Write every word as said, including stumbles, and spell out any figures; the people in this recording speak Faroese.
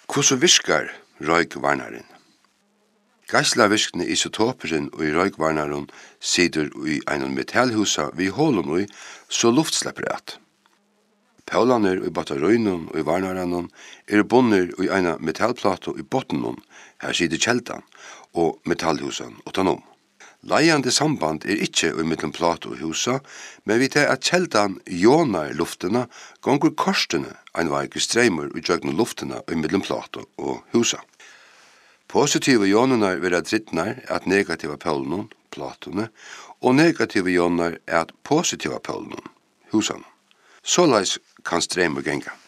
Hvordan viskar røykvarnaren? Geislavirkne isotoperen og i røykvarnaren sitter i en metallhusa vi hålen i, så luft slipper at. Paulaner i batterøynen og i varnaren er bunner i en metallplato i bottenen, her sitter kjeldan, og metallhusan utenom. Leiande samband er ikkje i mellom plato og husa, men vi tar at kjeldan jonar luftena gonger korstene ein veik streimer i jøgnen luftena i mellom plato og husa. Positive ioner vil at drittnar at negativa pølen, platone, og negative ioner at positiva pølen, husan. Såleis kan streimer genga.